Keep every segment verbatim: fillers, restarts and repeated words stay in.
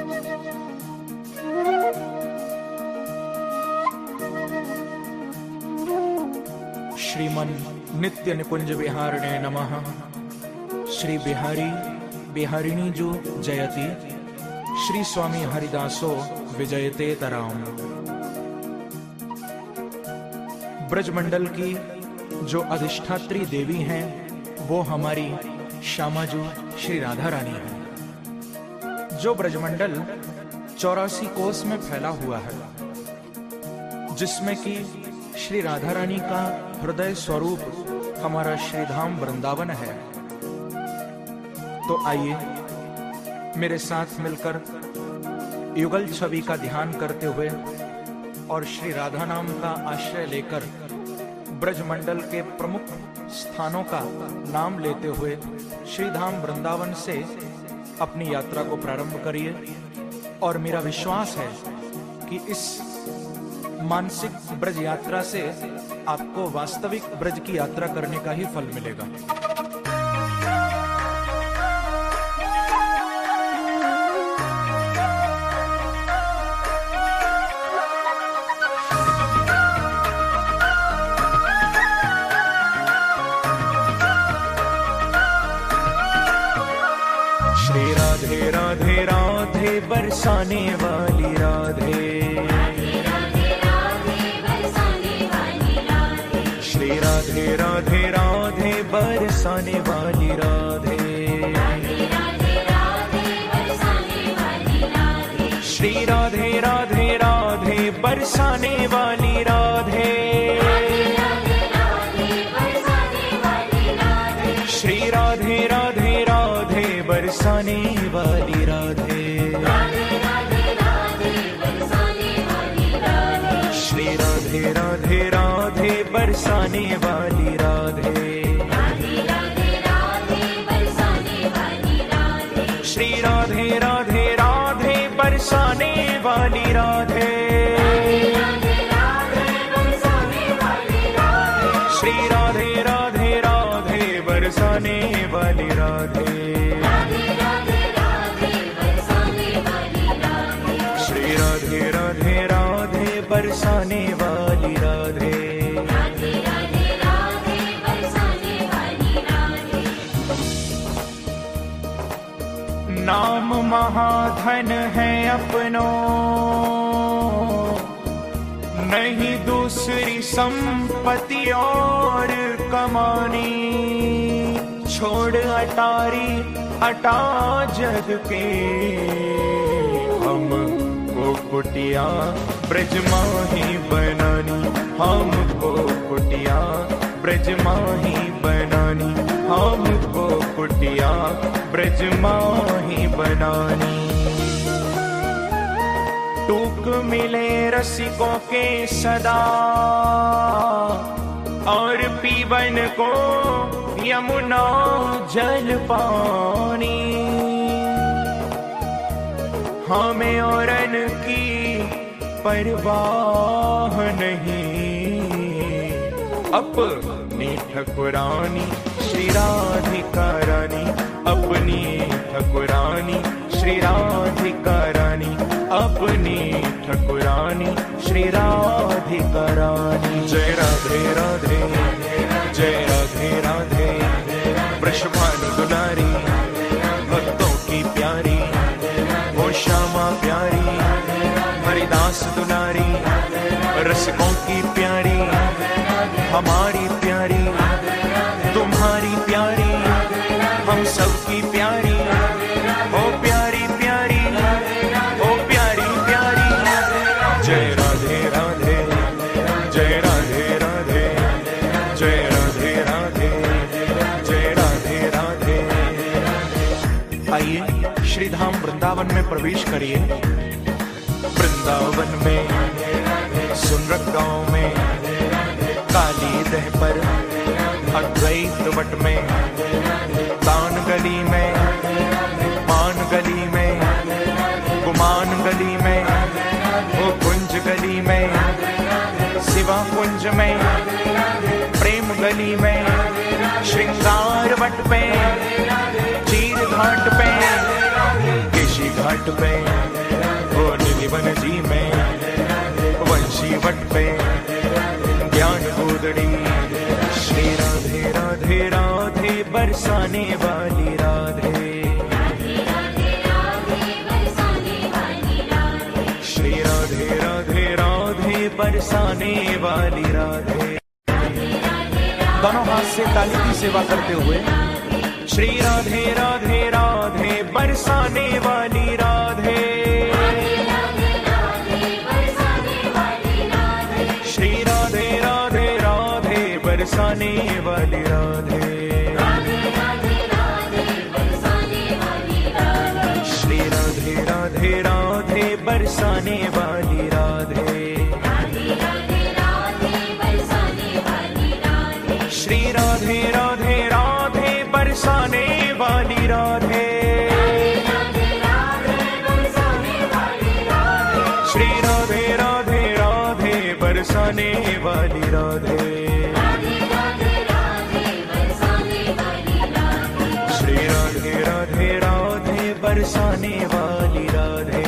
श्रीमन नित्य निकुंज विहारिणे नमः। श्री बिहारी बिहारिणी जो जयति, श्री स्वामी हरिदासो विजयते तराम। ब्रजमंडल की जो अधिष्ठात्री देवी हैं वो हमारी श्यामाजू श्री राधा रानी है। जो ब्रजमंडल चौरासी कोस में फैला हुआ है, जिसमें कि श्री राधा रानी का हृदय स्वरूप हमारा श्रीधाम वृंदावन है। तो आइए मेरे साथ मिलकर युगल छवि का ध्यान करते हुए और श्री राधा नाम का आश्रय लेकर ब्रजमंडल के प्रमुख स्थानों का नाम लेते हुए श्रीधाम वृंदावन से अपनी यात्रा को प्रारंभ करिए। और मेरा विश्वास है कि इस मानसिक ब्रज यात्रा से आपको वास्तविक ब्रज की यात्रा करने का ही फल मिलेगा। श्री राधे राधे राधे बरसाने वाली राधे, श्री राधे राधे राधे बरसाने वाली राधे, श्री राधे राधे राधे बरसाने वाली राधे, श्री राधे राधे राधे बरसाने वाली राधे, श्री राधे राधे राधे बरसाने वाली राधे, श्री राधे राधे राधे बरसाने वाली राधे, श्री राधे राधे राधे बरसाने वाली राधे, श्री राधे राधे राधे बरसाने वाली राधे। नाम महाधन है अपनो, नहीं दूसरी संपत्ति और कमानी। छोड़ अटारी अटा जग के, हम को कुटिया ब्रज माही बनानी, हमको कुटिया ब्रज माही बनानी, हमको कुटिया ब्रज माही बनानी। टूक मिले रसिकों के सदा, और पीवन को यमुना जल पानी। हमें औरन की परवाह नहीं, अपनी ठकुरानी श्री राधिका रानी, अपनी ठकुरानी श्री राधिका रानी, अपनी ठकुरानी श्री राधिका रानी। जय राधे राधे, जय राधे राधे, वृषभानु दुलारी, भक्तों की प्यारी, वो श्यामा प्यारी, हरिदास दुलारी, रसिकों की प्यारी, हमारी प्यारी, तुम्हारी प्यारी, हम सबकी प्यारी, ओ प्यारी प्यारी, ओ प्यारी प्यारी। जय राधे राधे, जय राधे राधे, जय राधे राधे, जय राधे राधे। आइए श्रीधाम वृंदावन में प्रवेश करिए। वृंदावन में सुनरक गांव में, काली दह पर, अद्वैत वट में, तान गली में, पान गली में, गुमान गली में, ओ कुंज गली में, शिवा कुंज में, प्रेम गली में, श्रृंगार वट पे, चीर घाट पे, केशी घाट पे, निधिवन जी में वंशी वट पे ज्ञान गोदड़ी। श्री राधे राधे राधे बरसाने वाली राधे, श्री राधे राधे राधे बरसाने वाली राधे। दोनों हाथ से ताली की सेवा करते हुए श्री राधे राधे राधे बरसाने वाली राधे, श्री राधे राधे राधे बरसाने वाली राधे, श्री राधे राधे राधे बरसाने वाली राधे, श्री राधे राधे राधे बरसाने वाली राधे, श्री राधे राधे राधे बरसाने वाली राधे, श्री राधे राधे राधे बरसाने वाली राधे।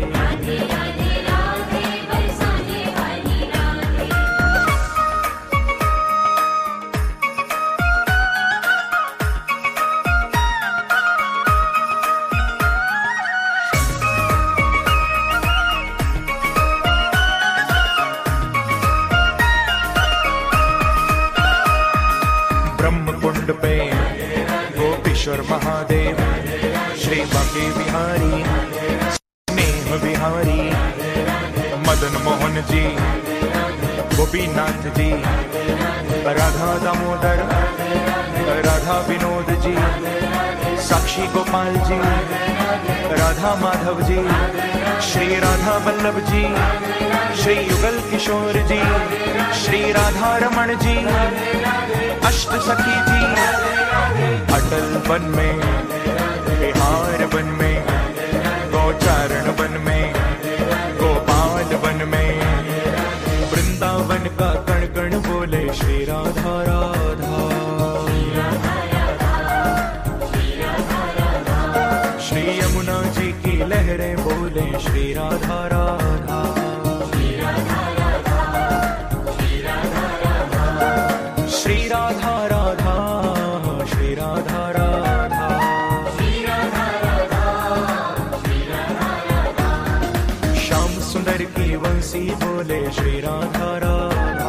ब्रह्मकुंड पे गोपीश्वर महादेव, श्री बांके बिहारी स्नेह बिहारी, मदन मोहन जी गोपीनाथ जी, राधा दामोदर राधा विनोद जी, साक्षी गोपाल जी राधा माधव जी, श्री राधा वल्लभ जी, श्री युगल किशोर जी, श्री राधा रमण जी, अष्ट सखी जी, अटल वन में बिहार वन में, गौचारण वन में, गोपाल वन में, वृंदावन का कण कण बोले श्री राधा राधा, श्री यमुना जी की लहरें बोले श्री राधा राधा, श्री राधा राधा, श्री राधा राधा, श्याम सुंदर की वंशी बोले श्री राधा राधा,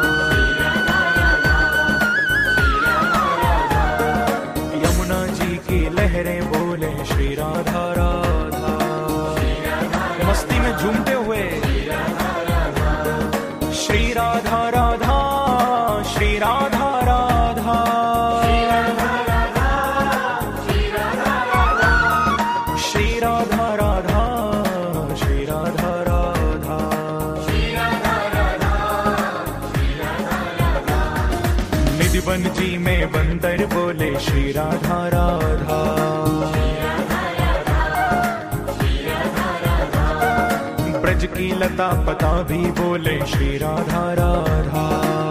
यमुना जी की लहरें बोले श्री राधा राधा, मस्ती में झूमते हुए श्री राधा राधा, श्री राधा राधा, श्री राधा राधा, श्री राधा राधा, निधिवन जी में बंदर बोले श्री राधा राधा, ब्रज की लता पता भी बोले श्री राधा राधा,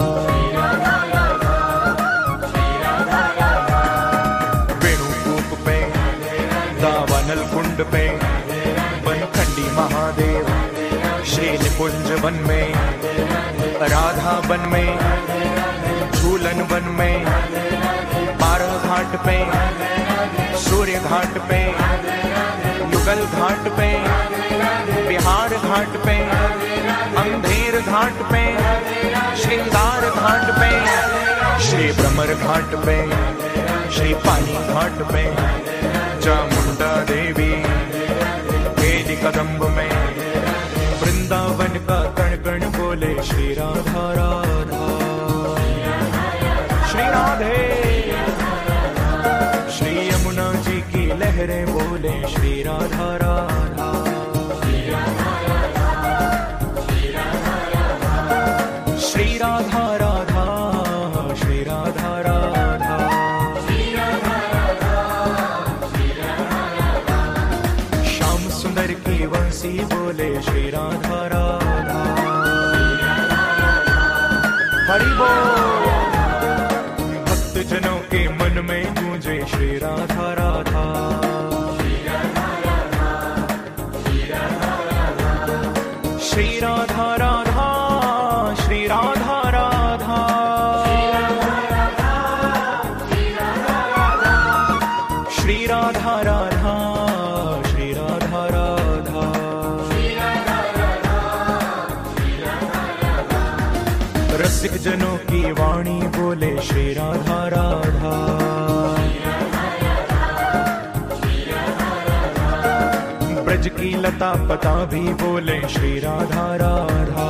वेणुकूप पे दावानल कुंड पे बनखंडी महादेव, श्री निकुंज वन में, राधा वन में, झूलन वन में, बारह घाट पे, सूर्य घाट पे, युगल घाट पे, बिहार घाट पे, अंधेर घाट पे, श्रृंगार घाट पे, श्री भ्रमर घाट पे, श्री पानी घाट पे, चामुंडा देवी केली कदम्ब में, वृंदावन का कण कण बोले श्री राधा राधा, श्री राधे, श्री यमुना जी की लहरें बोले श्री राधा राधा, श्री राधा राधा, श्री राधा राधा, श्याम सुंदर की वंशी बोले श्री राधा राधा, हरि बोल। भक्त जनों के मन में गूंजे श्री राधा राधा, राधा राधा, श्री राधा राधा। रसिक जनों की वाणी बोले श्री राधा राधा। ब्रज की लता पता भी बोले श्री राधा राधा।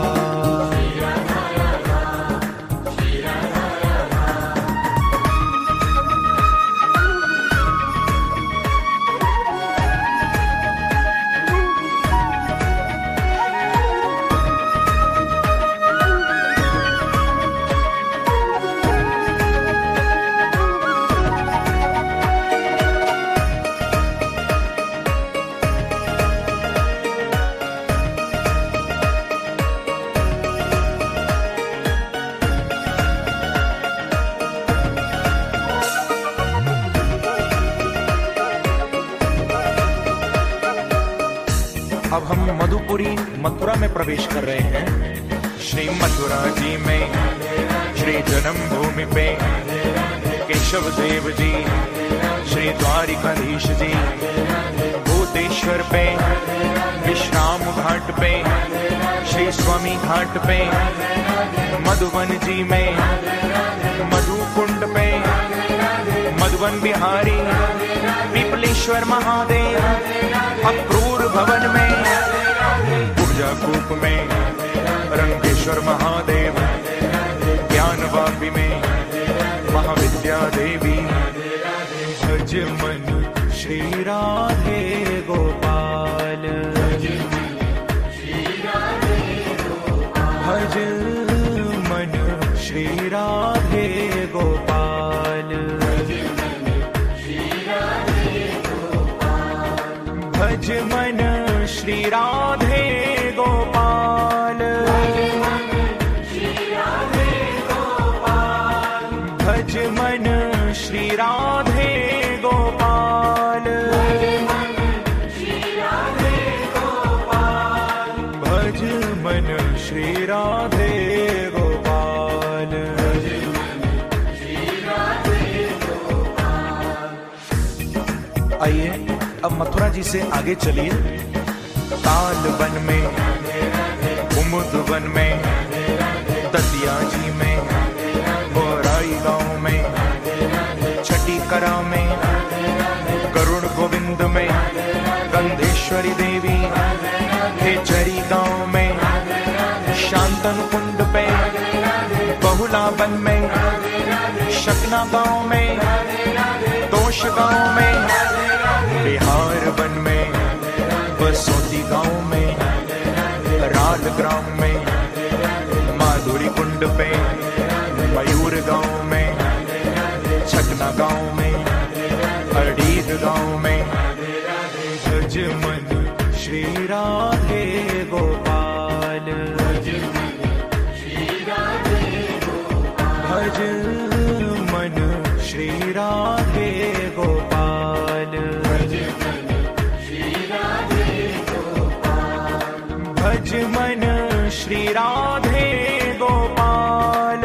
अब हम मधुपुरी मथुरा में प्रवेश कर रहे हैं। श्री मथुरा जी में श्री जन्मभूमि पे केशव देव जी, श्री द्वारिकाधीश जी, भूतेश्वर पे, विश्राम घाट पे, श्री स्वामी घाट पे, मधुबन जी में, मधुकुंड पे, मधुबन बिहारी, पीपलेश्वर महादेव, अक्रूर भवन में, ऊर्जा कूप में, रंगेश्वर महादेव, ज्ञान वापी में, महाविद्या देवी। भज मन श्री राधे गोपाल, भज मन श्री राधे गोपाल, भज मन श्री राधे गोपाल, भज मन श्री राधे गोपाल, भज मन श्री राधे गोपाल। आइए अब मथुरा जी से आगे चलिए। ताल वन में, कुमुद वन में, दतिया जी में, बोराई गांव में, छठी करा में, गरुड़ गोविंद में, गंधेश्वरी देवी, खेचरी गांव में, शांतन कुंड पे, बहुला वन में, शकना गांव में, दोष गांव में, बिहार वन में, बसोती गांव में, राल ग्राम में, माधुरी कुंड पे, मयूर गांव में, छकना गांव में, अड़ीद गांव में। भज मन श्री राधे गोपाल, भज मन श्री राधे गोपाल, भज मन श्री राधे गोपाल,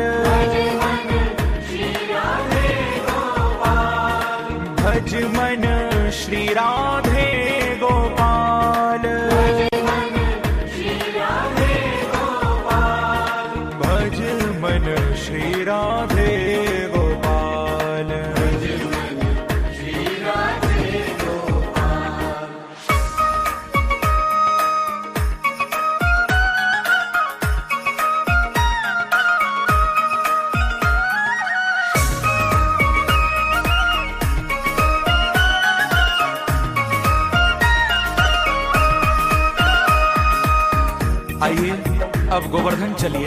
भज मन श्री राधे गोपाल, भज मन श्री राधे गोपाल। आइए अब गोवर्धन चलिए।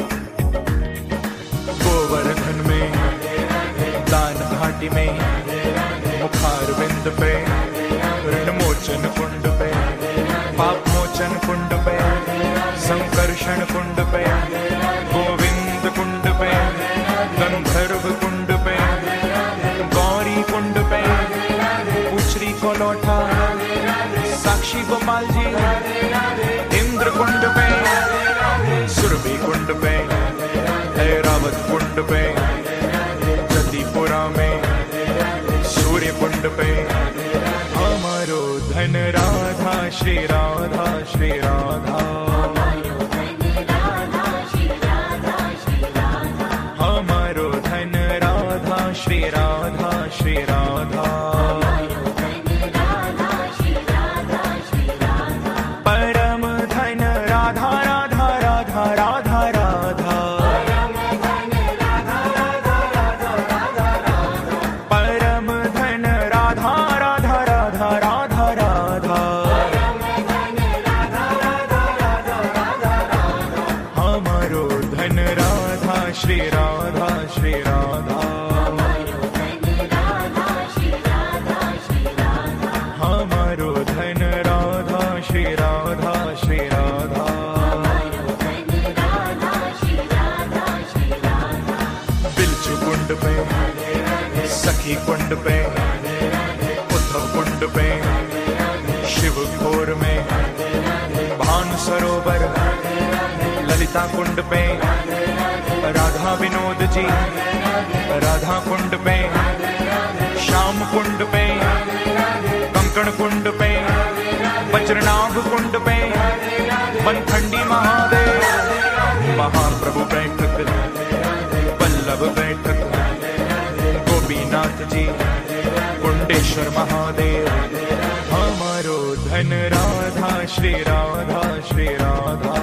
गोवर्धन में, दान घाटी में, मुखार बिंद पे, ऋण मोचन कुंड पे, पाप मोचन कुंड पे, संकर्षण कुंड पे, गोविंद कुंड पे, गंधर्व कुंड पे, गौरी कुंड पे, उचरी को लौटा, साक्षी गोपाल जी, इंद्र कुंड पे, सुरभि कुंड पे, ऐरावत कुंड पे, जतिपुरा में, सूर्य कुंड पे, धन राधा श्री राधा श्री राधा, हमारो धन राधा श्री राधा श्री राधा, परम धन राधा राधा राधा राधा राधा, परम धन राधा राधा राधा राधा राधा, हमारो धन राधा श्री राधा श्री राधा, हमारो धन राधा श्री राधा श्री राधा, बिलचू कुंड पे, सखी कुंड पे, उद्धव कुंड पे, शिव खोर में, भानु सरोवर, ललिता कुंड पे, राधा विनोद जी, राधा कुंड पे, श्याम कुंड पे, कंकण कुंड पे, वज्रनाभ कुंड पे, बनखंडी महादेव, महाप्रभु बैठक, वल्लभ बैठक, गोपीनाथ जी, कुंडेश्वर महादेव, हमारो धन राधा श्री राधा श्री राधा,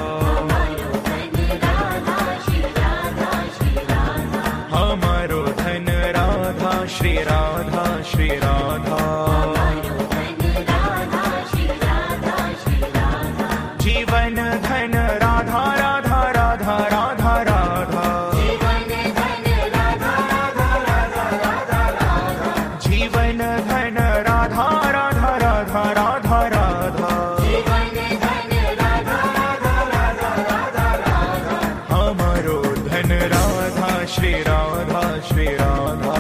हमारो धन राधा श्री राधा श्री राधा, जीवन धन राधा राधा राधा राधा राधा, जीवन धन राधा राधा राधा राधा, हमारो धन राधा श्री राधा श्री राधा,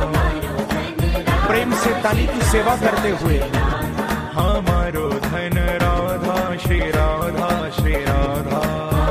प्रेम से ताली की सेवा करते हुए, हमारो धन राधा श्री राधा श्री राधा,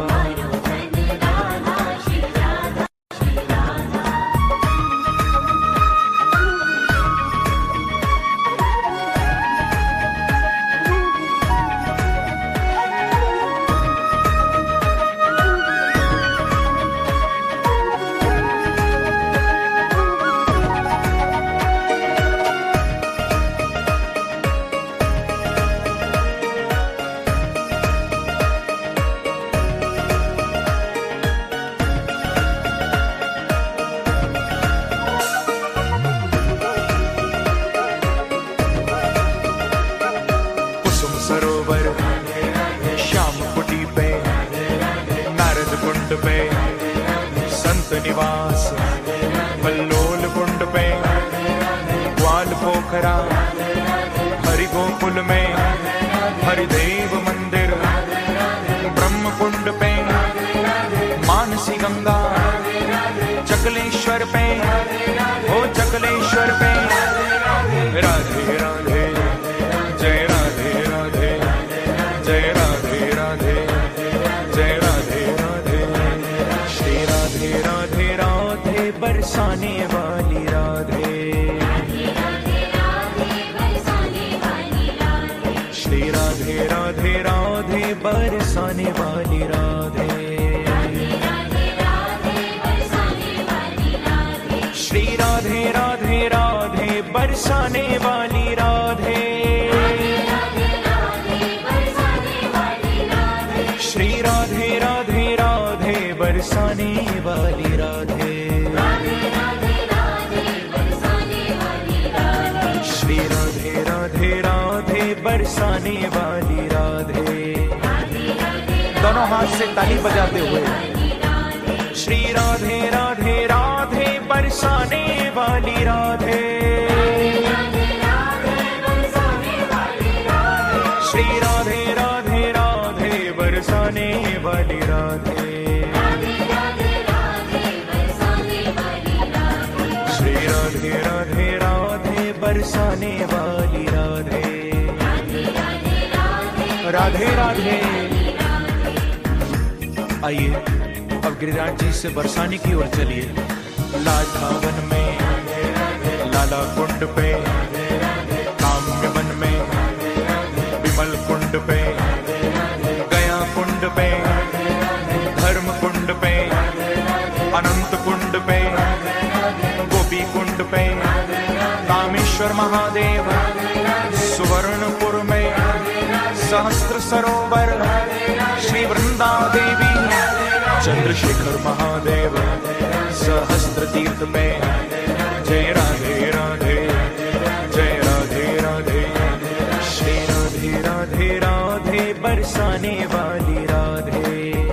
सरोवर, श्याम कुटी पे, नारद कुंड पे, संत निवास, बल्लोल कुंड पे, ग्वाल पोखरा, हरि गोकुल में, हरिदेव मंदिर, ब्रह्म कुंड पे, मानसी गंगा, चकलेश्वर पे, ओ चकलेश्वर पे, राधे राधे जय राधे राधे, जय राधे राधे, जय राधे राधे, श्री राधे राधे राधे बरसाने वाली राधे, श्री राधे राधे राधे बरसाने वाली राधे, श्री राधे राधे राधे बरसाने वाली राधे, श्री राधे राधे राधे बरसाने वाली राधे, श्री राधे राधे राधे बरसाने वाली राधे, दोनों हाथ से ताली बजाते हुए, श्री राधे राधे राधे बरसाने वाली राधे, श्री राधे राधे राधे बरसाने वाली राधे, श्री राधे राधे राधे बरसाने वाली राधे, राधे राधे। आइए अब गिरिराज जी से बरसाने की ओर चलिए। लाठावन में, लाला कुंड पे, काम्य वन में, ब्रजेश्वर महादेव, सुवर्णपुर में सहस्त्र सरोवर, श्री वृंदा देवी, चंद्रशेखर महादेव, सहस्त्र तीर्थ में। जय राधे राधे, जय राधे राधे, श्री राधे राधे राधे, बरसाने वाली राधे,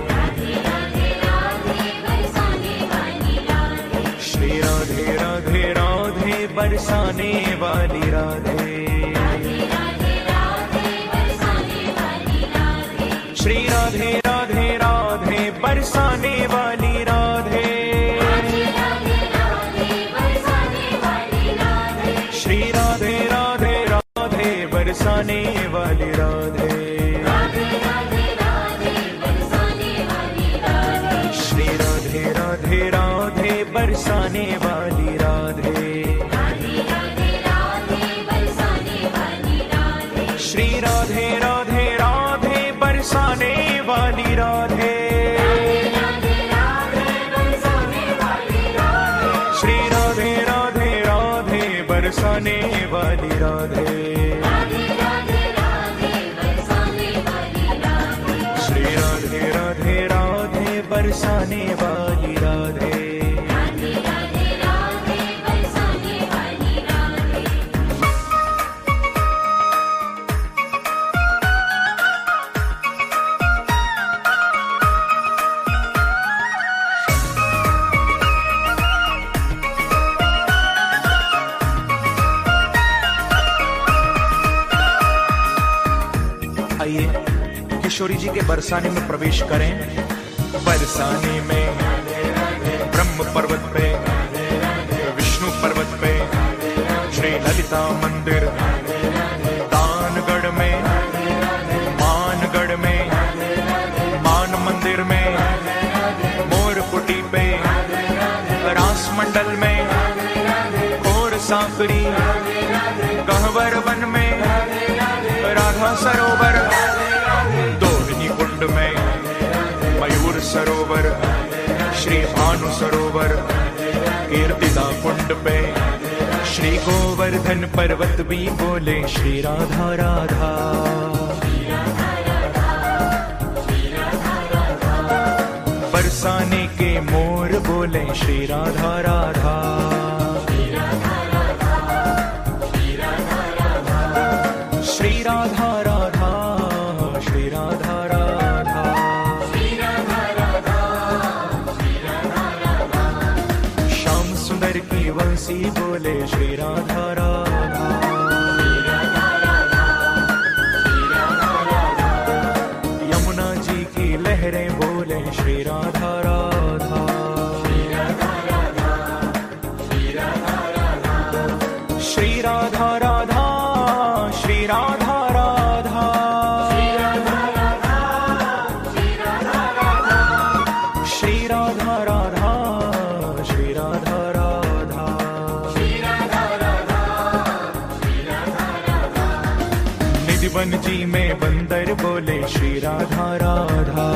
श्री राधे राधे राधे, बरसाने वाली राधे, श्री राधे राधे राधे, बरसाने वाली राधे, श्री राधे राधे राधे, बरसाने वाली राधे, श्री राधे राधे राधे, बरसाने वाली राधे, श्री राधे राधे राधे, बरसाने वाली राधे, श्री राधे राधे राधे, बरसाने वाली राधे, श्री राधे राधे राधे, बरसाने वाली राधे। आइए किशोरी जी के बरसाने में प्रवेश करें। बरसाने में ब्रह्म पर्वत पे, विष्णु पर्वत पे, श्री ललिता मंदिर, दानगढ़ में, मानगढ़ में, मान मंदिर में, मोरकुटी पे, रास मंडल में, खोर सांकरी, कहवर वन में, राधा सरोवर, दोहिनी कुंड में, मयूर सरोवर, श्री भानु सरोवर, कीर्तिदा कुंड पे, श्री गोवर्धन पर्वत भी बोले श्री राधा राधा, बरसाने के मोर बोले श्री राधा राधा, श्री राधा राधा, श्री राधा राधा, श्याम सुंदर की वंशी बोले श्री राधा राधा, यमुना जी की लहरें बोले श्री राधा राधा, श्री राधा राधा, श्री राधा राधा, श्री राधा राधा, श्री राधा राधा, श्री राधा राधा, श्री राधा राधा, श्री राधा राधा, श्री राधा राधा, निधिवन जी में बंदर बोले श्री राधा राधा,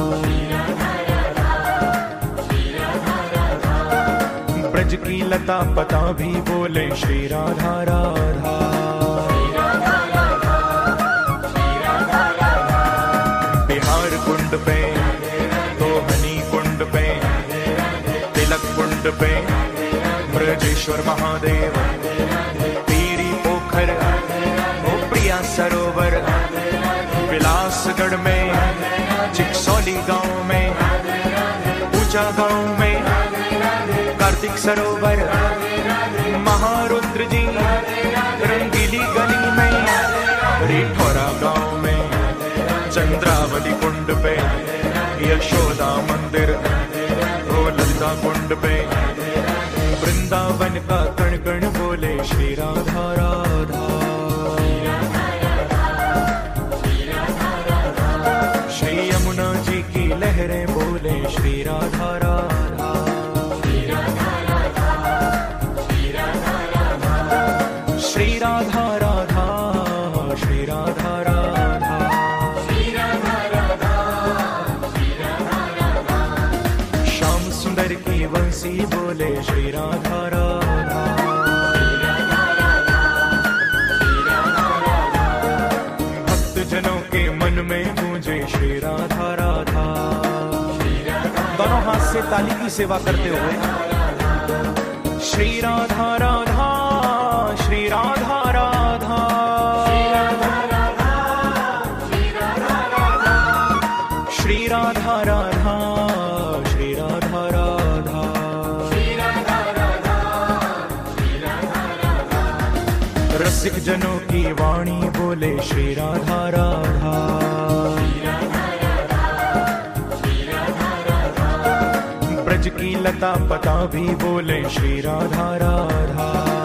ब्रज की लता पता भी बोले श्री राधा राधा, बिहार कुंड पे, दोहनी कुंड पे, तिलक कुंड पे, ब्रजेश्वर महादेव, पीरी पोखर, प्रिया सरोवर, विलासगढ़ में, चिकसौली गांव में, ऊंचा गांव में, कार्तिक सरोवर, महारुद्र जी, रंगीली गली में, रिठौरा गांव में, चंद्रावली कुंड पे, यशोदा मंदिर, ओ ललिता कुंड पे, वृंदावन का कण कण बोले श्री राधा राधा, श्री यमुना जी की लहरें बोले श्री राधा राधा, श्री राधा राधा, श्री राधा राधा, श्री राधा राधा, श्री राधा राधा, श्याम सुंदर की वंशी बोले श्री राधा राधा, श्री राधा राधा। दोनों हाथ से ताली की सेवा करते हुए श्री राधा राधा, श्री राधा राधा, श्री राधा राधा, श्री राधा राधा, श्री राधा राधा, श्री राधा राधा, श्री राधा राधा। रसिक जनों की वाणी बोले श्री राधा राधा, ब्रज की लता पता भी बोले श्री राधा राधा।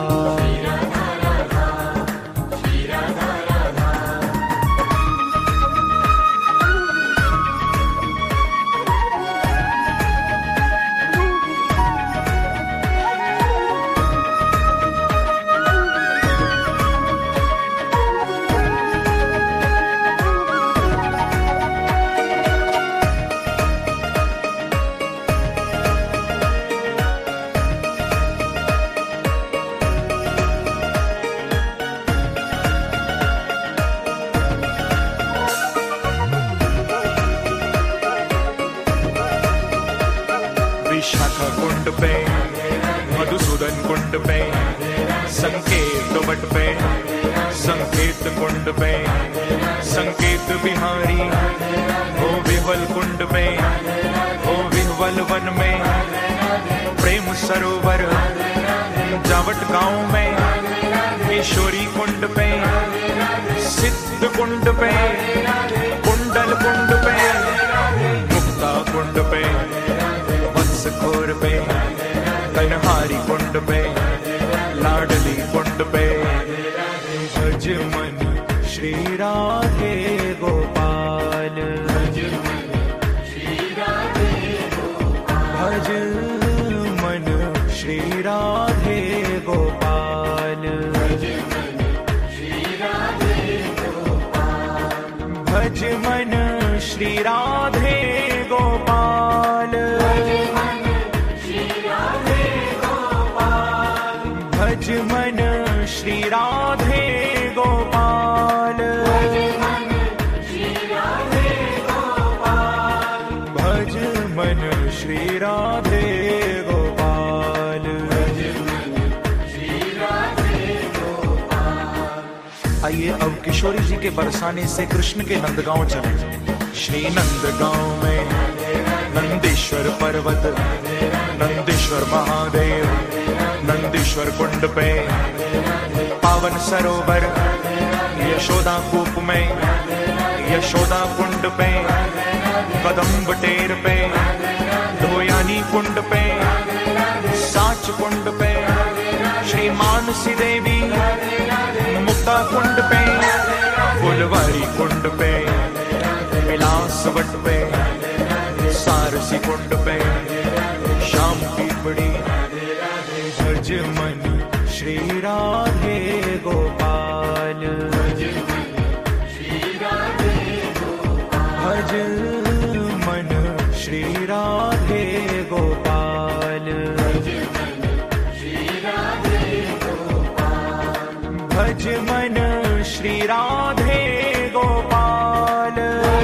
विशाखा कुंड पे, मधुसूदन कुंड पे, संकेत वट पे, संकेत कुंड पे, संकेत बिहारी, हो विह्वल कुंड पे, हो विह्वल वन में, प्रेम सरोवर जावट गांव में, किशोरी कुंड पे, सिद्ध कुंड पे, कुंडल कुंड पे, मुक्ता कुंड पे, खोर पे, कन्हारी कुंड पे, लाडली कुंड पे, भज मन श्री राधे गोपाल, भज मन श्री राधे गोपाल, भज मन श्री राधे गोपाल, भज मन श्री राधे गोपाल, भज मन श्री राधे गोपाल, भज मन श्री राधे गोपाल, भज मन श्री राधे गोपाल, भज मन श्री राधे गोपाल। आइए अब किशोरी जी के बरसाने से कृष्ण के नंदगांव चले। श्री नंदगांव में नंदीश्वर पर्वत, नंदीश्वर महादेव, नंदीश्वर कुंड पे, पावन सरोवर, यशोदा कूप में, यशोदा कुंड पे, कदम्ब टेर पे, धोयानी कुंड पे, साच कुंड पे, श्री मानसी देवी, मुक्ता कुंड पे, फुलवारी कुंड पे, विलासवट पे, सारसी कुंड पे, शाम की बड़ी, भज मन श्री राधे गोपाल, भज मन श्री राधे गोपाल, भज मन श्री राधे गोपाल, भज मन श्री राधे गोपाल, भज मन श्री राधे गोपाल,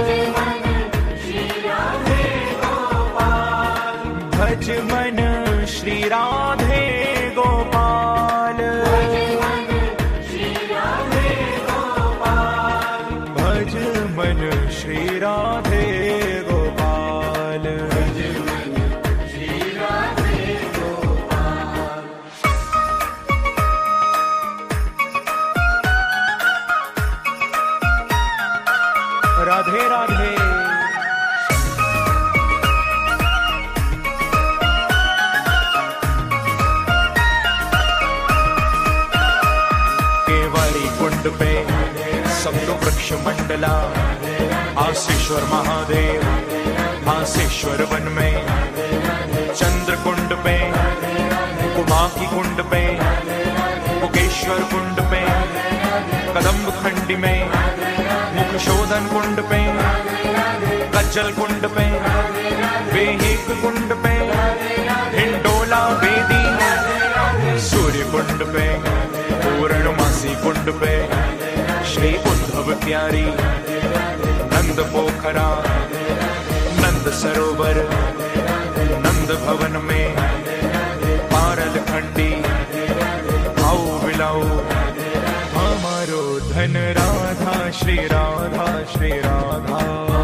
भज मन श्री राधे गोपाल, भज मन श्री राधे गोपाल, भज मन श्री राधे गोपाल। राधे राधे। कुंड पे सप्तो वृक्ष मंडला, आसेश्वर महादेव, आसेश्वर वन में, चंद्र कुंड पे, उमा की कुंड पे, मुकेश्वर कुंड पे, कदम्ब खंडी में, मुख शोधन कुंड पे, कज्जल कुंड पे, वेहिक कुंड पे, हिंडोला बेदी, सूर्य कुंड पे, पूर्णमासी कुंड पे, श्री उद्धव प्यारी, नंद पोखरा नंद सरोवर नंद भवन में पारल खंडी आओ बिलाओ हमारो धन राधा श्री राधा श्री राधा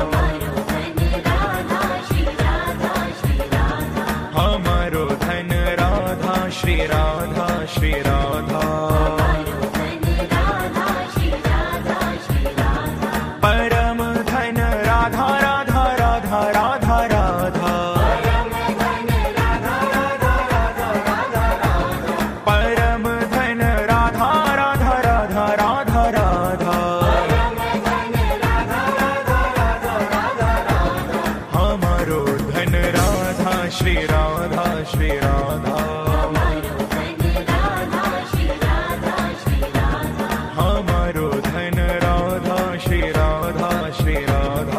हमारो धन राधा श्री राधा श्री राधा परम धन राधा राधा राधा राधा राधा परम धन राधा राधा राधा राधा राधा हमारो धन राधा श्री राधा श्री राधा हमारो धन राधा श्री राधा श्री राधा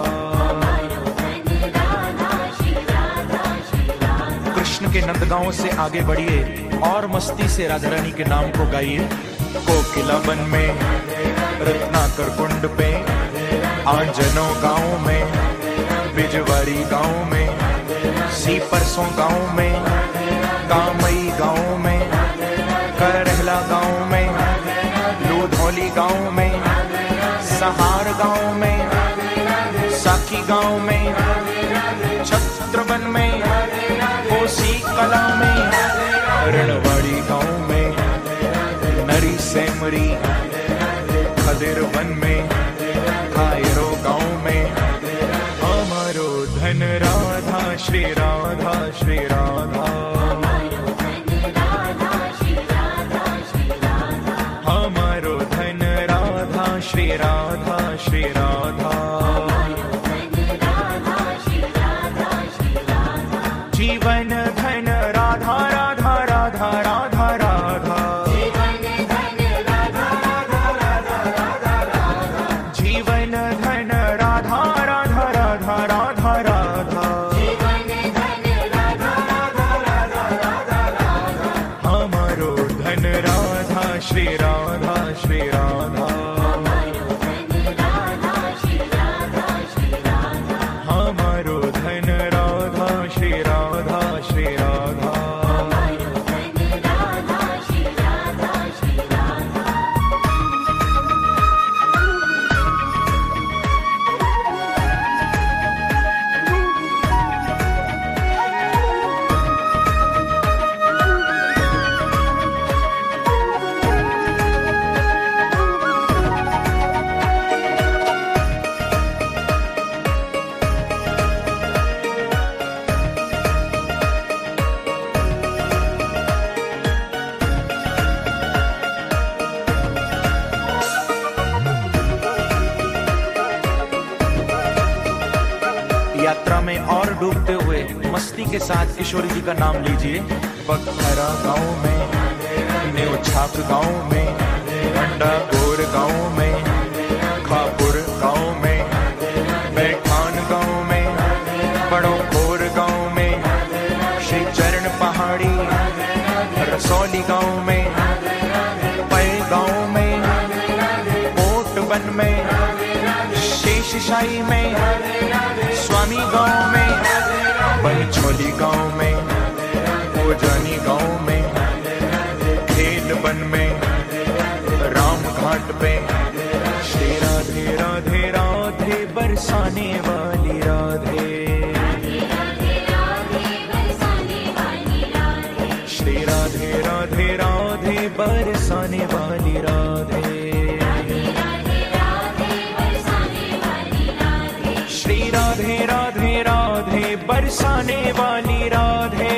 कृष्ण के नंदगांव से आगे बढ़िए और मस्ती से राधा रानी के नाम को गाइए। कोकिला वन में रत्नाकर कुंड पे आंजनो गांव में बिजवारी गांव में सीपरसों गांव में कामई गांव में करहला गांव में लूधौली गांव में सहार गांव में साखी गांव में छत्रवन में कोसी कला में रणवाड़ी गांव में नरी सेमरी खदिर वन में खायरो गांव में हमारो धन राधा श्री राधा श्री राधा हमारो धन राधा श्री राधा श्री राधा जीवन धन राधा राधा राधा राधा राधा जीवन धन राधा राधा राधा राधा राधा हमारो धन राधा श्री राधा श्री राधा हमारो धन राधा श्री राधा श्री राधा यात्रा में और डूबते हुए मस्ती के साथ किशोरी जी का नाम लीजिए। बखरा गांव में न्योछाप गांव में अंडागोर गांव में खापुर गांव में बैठान गांव में बड़ोखोर गांव में श्री चरण पहाड़ी रसौली गांव में पै गांव में कोट वन में शेषशाही में स्वामी गांव में बनछोली गांव में ओजानी गांव में खेल वन में राम घाट पे श्री राधे राधे राधे बरसाने वाली राधे श्री राधे राधे राधे बरसाने वाली राधे श्री राधे राधे राधे बरसाने वाली राधे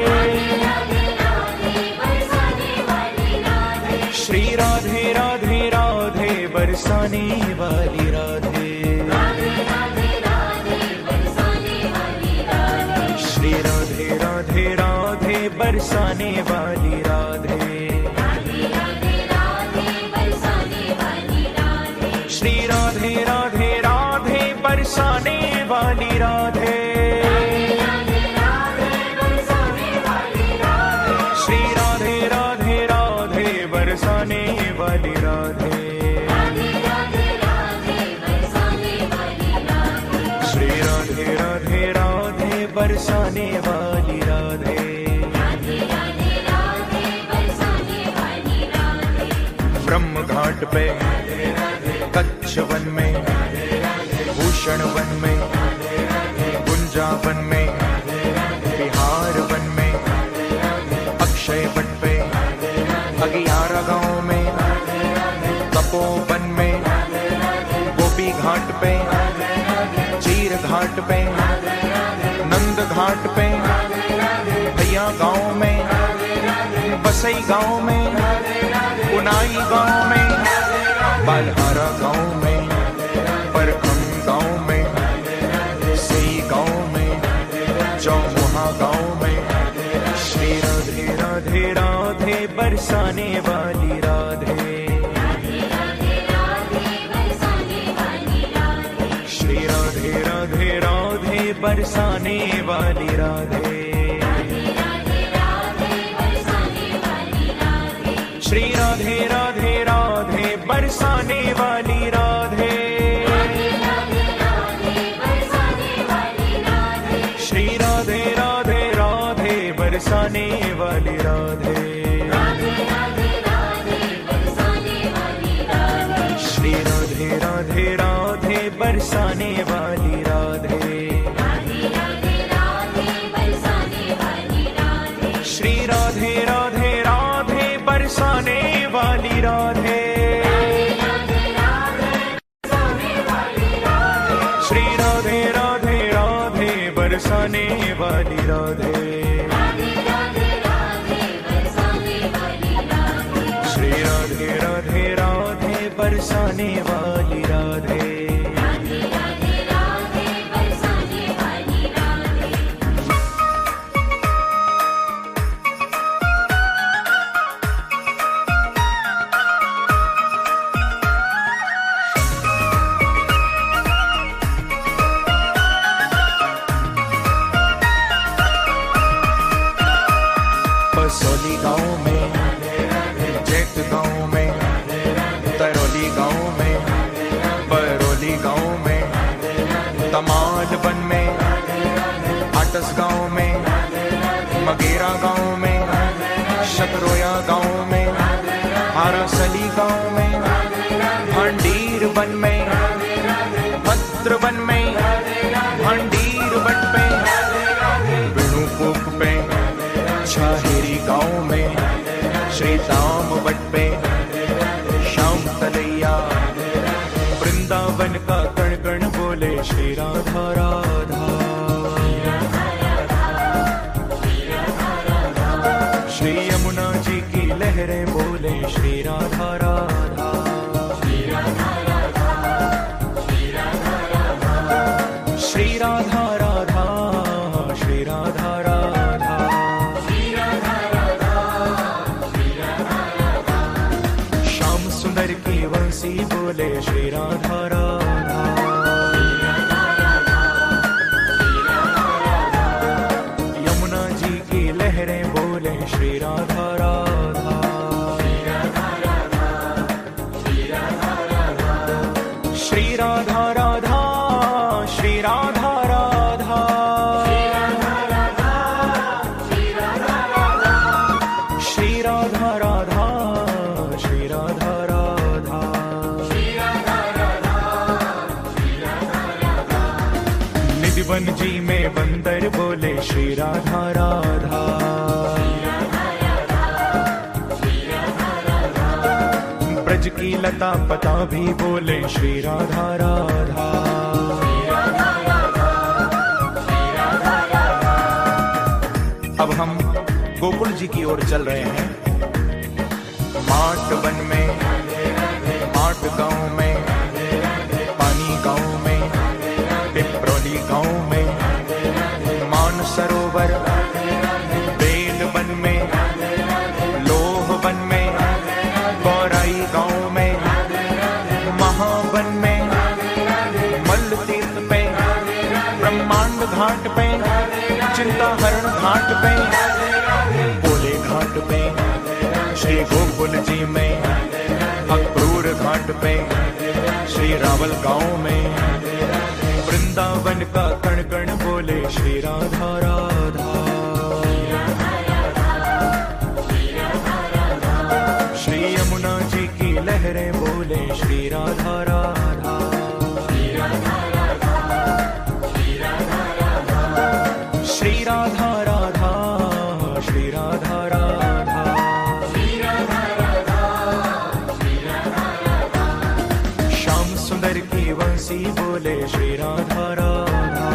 श्री राधे राधे राधे बरसाने वाली राधे श्री राधे राधे राधे बरसाने वाली राधे श्री राधे राधे राधे बरसाने वाली राधे श्री राधे राधे राधे बरसाने वाली राधे बरसाने वाली राधे। राधे राधे राधे बरसाने वाली राधे। ब्रह्म घाट पे कच्छ वन में, भूषण वन में, गुंजा वन में, बिहार वन में, अक्षय वट पे, अगियारा गांव में, तपोवन में, गोपी घाट पे, चीर घाट पे, नंद घाट पे, भैया गांव में, बसई गांव में, उनाई गांव में, बालहारा गांव में, परखम गांव में, सई गांव में, चौमुहा गांव में। श्री राधे राधे राधे बरसाने वाली राधे। राधे राधे राधे बरसाने वाली राधे। श्री राधे राधे राधे बरसाने वाली राधे। राधे राधे राधे बरसाने वाली राधे। श्री राधे राधे राधे बरसाने वाली राधे। राधे राधे राधे बरसाने वाली राधे। श्री राधे राधे राधे बरसाने वाली राधे। राधे राधे राधे बरसाने वाली राधे। श्री राधे राधे राधे बरसाने वाली राधे। राधे राधे राधे बरसाने वाली राधे। श्री राधे राधे राधे बरसाने वाली राधे। श्री राधे राधे राधे बरसाने वाली राधे। राधे राधे राधे बरसाने वाली राधे। श्री राधे राधे राधे बरसाने वाली राधे। राधे राधे राधे बरसाने वाली राधे। बसोली गांव में, जेठ गांव में, तरौली गांव में, बरौली गांव में, तमाल वन में, आटस गांव में, मगेरा गांव में, शकरोया गांव में, हारासली गांव में, भंडीर वन में, भद्र वन में, भंडीर वन पे, बिणुपुक पे, छाहेरी गांव में, श्री धाम वट पे, श्याम तलैया, वृंदावन का कण कण बोले श्री राधा राधा। श्री यमुना जी की लहरें बोले श्री राधा राधा। श्री राधा राधा, श्री राधा राधा, श्री राधा राधा, श्री राधा राधा। श्याम सुंदर की वंशी बोले श्री राधा राधा। यमुना जी की लहरें बोले श्री राधा राधा। श्री राधा राधा, श्री राधा राधा। श्री राधा राधा, श्री राधा राधा। निधिवन जी में बंदर बोले श्री राधा राधा। ब्रज की लता पता भी बोले श्री राधा राधा। अब हम गोकुल जी की ओर चल रहे हैं। माट वन में, माट गांव में, पानी गांव में, पिपरौली गांव में, मान सरोवर, बेल वन में, लोह वन में, गौराई गांव में, महावन में, मल्ल तीर्थ पे, ब्रह्मांड घाट पे, चिंता हरण घाट पे, बोले घाट पे, श्री गोकुल जी में, अक्रूर घाट पे, श्री रावल गांव में, वृंद वृंदावन का कण कण बोले श्री राधा राधा। श्री यमुना जी की लहरें बोले श्री राधा राधा। श्री राधा राधा, श्री राधा राधा। श्याम सुंदर की वंशी बोले श्री राधा राधा।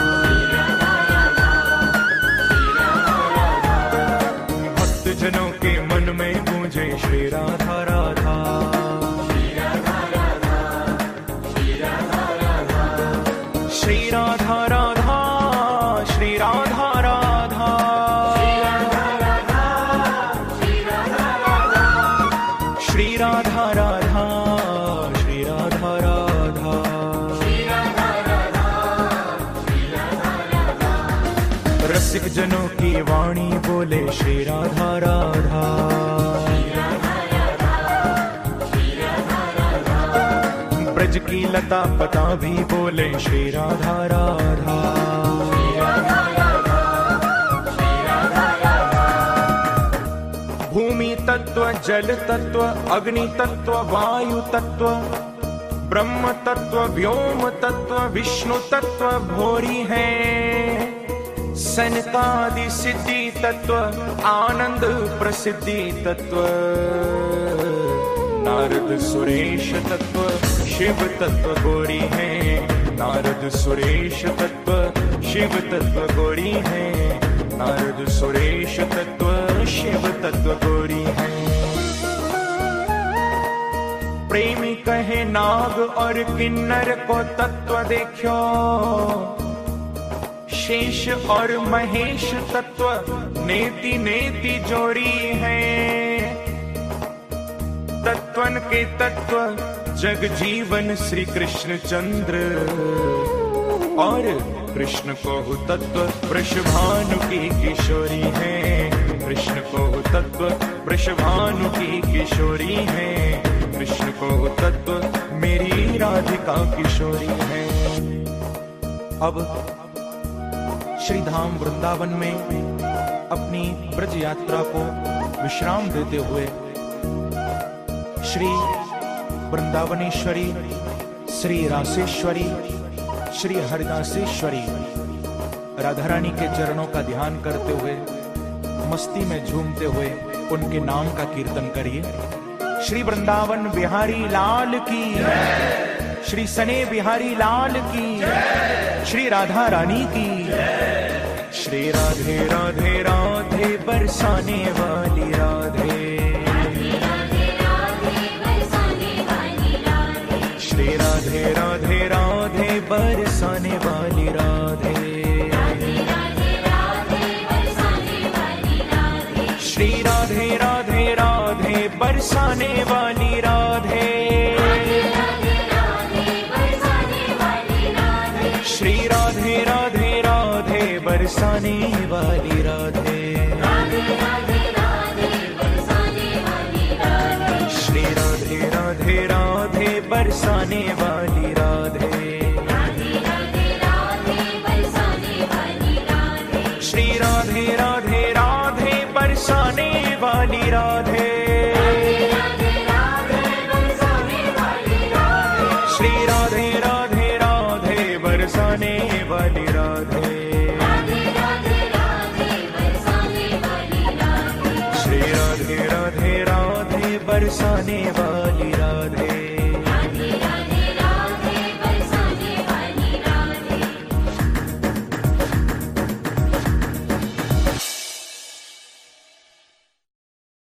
भक्त जनों के मन में गूंजे श्री राधा राधा। श्री राधा राधा, श्री राधा राधा। श्री राधा राधा, श्री राधा राधा। रसिक जनों की वाणी बोले श्री राधा राधा। ब्रज की लता पता भी बोले श्री राधा राधा। भूमि तत्व, जल तत्व, अग्नि तत्व, वायु तत्व, ब्रह्म तत्व, व्योम तत्व, विष्णु तत्व भोरी है। सनकादि सिद्धि तत्व, आनंद प्रसिद्धि तत्व, नारद सुरेश तत्व, शिव तत्व गौरी है। नारद सुरेश तत्व, शिव तत्व गौरी है। नारद सुरेश तत्व, शिव तत्व गौरी है। प्रेमी कहे नाग और किन्नर को तत्व देखो। शेष और महेश तत्व नेति नेति जोड़ी है। तत्वन के तत्व जग जीवन श्री कृष्ण चंद्र, और कृष्ण को तत्व वृषभानु की किशोरी है। कृष्ण को तत्व वृषभानु की किशोरी है। कृष्ण को तत्व मेरी राधिका किशोरी है। अब श्री धाम वृंदावन में अपनी ब्रज यात्रा को विश्राम देते हुए श्री वृंदावनेश्वरी, श्री रासेश्वरी, श्री हरिदासेश्वरी राधा रानी के चरणों का ध्यान करते हुए मस्ती में झूमते हुए उनके नाम का कीर्तन करिए। श्री वृंदावन बिहारी लाल की, श्री सने बिहारी लाल की, श्री राधा रानी की। श्री राधे राधे राधे बरसाने वाली राधे। श्री राधे राधे राधे बरसाने वाली राधे। श्री राधे राधे राधे बरसाने वाली राधे। श्री राधे राधे राधे बरसाने वाली राधे। श्री राधे राधे राधे बरसाने वाली राधे। श्री राधे राधे राधे बरसाने वाली राधे। श्री राधे राधे राधे बरसाने वाली राधे। श्री राधे राधे राधे बरसाने वाली राधे।